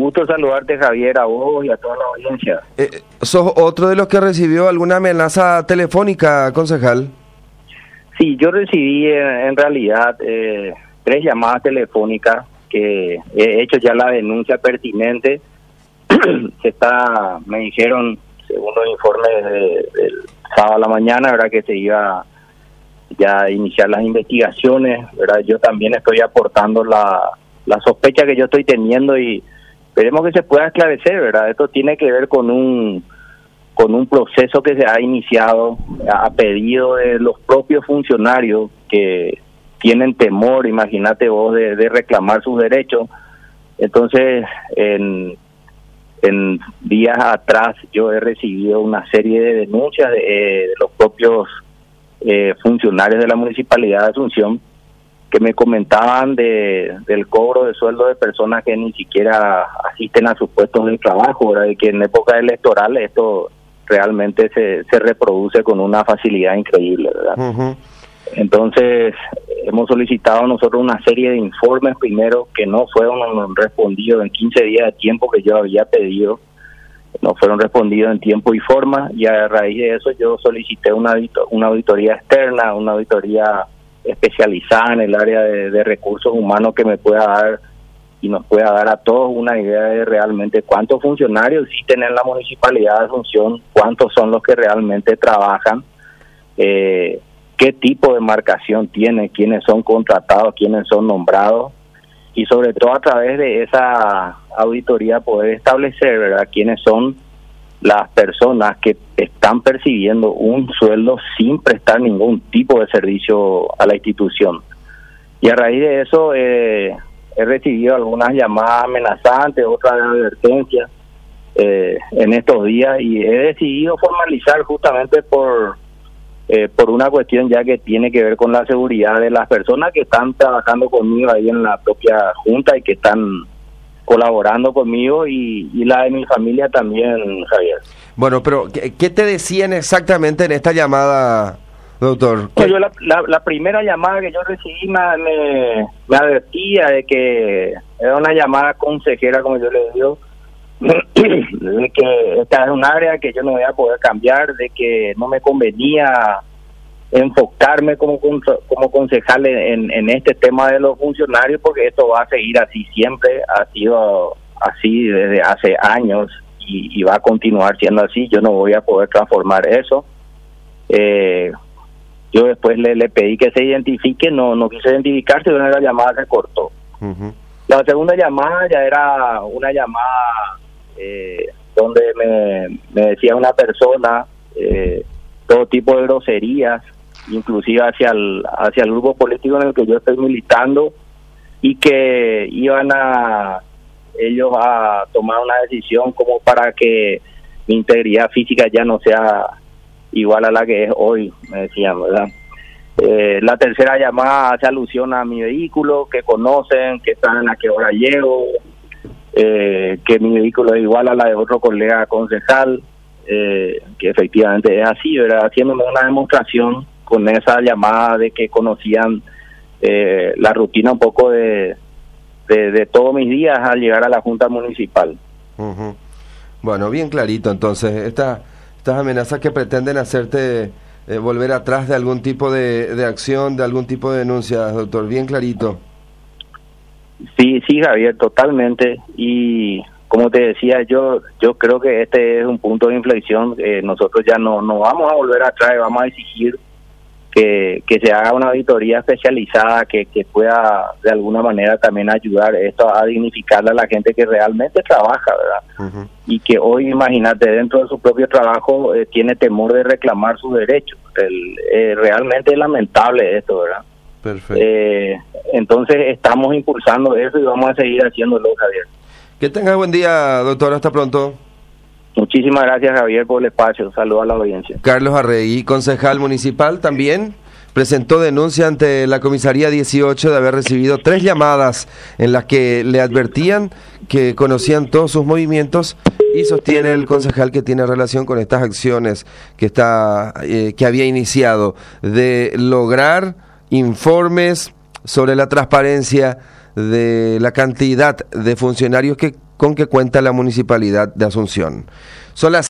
gusto saludarte, Javier, a vos y a toda la audiencia. ¿Sos otro de los que recibió alguna amenaza telefónica, concejal? Sí, yo recibí en realidad 3 llamadas telefónicas que he hecho ya la denuncia pertinente. Me dijeron, según los informes del sábado a la mañana, ¿verdad?, que se iba ya a iniciar las investigaciones, ¿verdad? Yo también estoy aportando la sospecha que yo estoy teniendo y esperemos que se pueda esclarecer, ¿verdad? Esto tiene que ver con un proceso que se ha iniciado a pedido de los propios funcionarios que tienen temor, imagínate vos, de reclamar sus derechos. Entonces, en días atrás yo he recibido una serie de denuncias de los propios funcionarios de la Municipalidad de Asunción que me comentaban del cobro de sueldo de personas que ni siquiera asisten a sus puestos de trabajo, ¿verdad? Y que en época electoral esto realmente se reproduce con una facilidad increíble, ¿verdad? Uh-huh. Entonces, hemos solicitado nosotros una serie de informes primero que no fueron respondidos en 15 días de tiempo que yo había pedido, no fueron respondidos en tiempo y forma, y a raíz de eso yo solicité una auditoría externa, una auditoría especializada en el área de recursos humanos que me pueda dar y nos pueda dar a todos una idea de realmente cuántos funcionarios existen en la Municipalidad de Asunción, cuántos son los que realmente trabajan, qué tipo de marcación tiene, quiénes son contratados, quiénes son nombrados, y sobre todo a través de esa auditoría poder establecer, ¿verdad?, quiénes son las personas que están percibiendo un sueldo sin prestar ningún tipo de servicio a la institución. Y a raíz de eso he recibido algunas llamadas amenazantes, otras de advertencias en estos días, y he decidido formalizar justamente por una cuestión ya que tiene que ver con la seguridad de las personas que están trabajando conmigo ahí en la propia junta y que están colaborando conmigo y la de mi familia también, Javier. Bueno, pero ¿qué te decían exactamente en esta llamada, doctor? Pues yo la primera llamada que yo recibí me advertía de que era una llamada consejera, como yo le digo, de que esta es un área que yo no voy a poder cambiar, de que no me convenía enfocarme como concejal en este tema de los funcionarios, porque esto va a seguir así siempre, ha sido así desde hace años y va a continuar siendo así. Yo no voy a poder transformar eso. Yo después le pedí que se identifique, no quiso identificarse, y una de las llamadas se cortó. Uh-huh. La segunda llamada ya era una llamada donde me decía una persona todo tipo de groserías, inclusive hacia el grupo político en el que yo estoy militando, y que iban ellos a tomar una decisión como para que mi integridad física ya no sea igual a la que es hoy, me decían, ¿verdad? La tercera llamada hace alusión a mi vehículo, que conocen, que saben a qué hora llego, que mi vehículo es igual a la de otro colega concejal, que efectivamente es así, ¿verdad? Haciéndome una demostración con esa llamada de que conocían la rutina un poco de todos mis días al llegar a la Junta Municipal. Uh-huh. Bueno, bien clarito entonces, estas amenazas que pretenden hacerte volver atrás de algún tipo de acción, de algún tipo de denuncia, doctor, bien clarito. Sí, Javier, totalmente, y como te decía, yo creo que este es un punto de inflexión. Nosotros ya no vamos a volver atrás, vamos a exigir que se haga una auditoría especializada que pueda de alguna manera también ayudar esto a dignificar a la gente que realmente trabaja, ¿verdad? Uh-huh. Y que hoy, imagínate, dentro de su propio trabajo tiene temor de reclamar sus derechos. Realmente es lamentable esto, ¿verdad? Perfecto. Entonces estamos impulsando eso y vamos a seguir haciéndolo, Javier. Que tenga buen día, doctor, hasta pronto. Muchísimas gracias, Javier, por el espacio. Saludos a la audiencia. Carlos Arregui, concejal municipal, también presentó denuncia ante la comisaría 18 de haber recibido 3 llamadas en las que le advertían que conocían todos sus movimientos, y sostiene el concejal que tiene relación con estas acciones que había iniciado de lograr informes sobre la transparencia de la cantidad de funcionarios que con que cuenta la Municipalidad de Asunción. Son las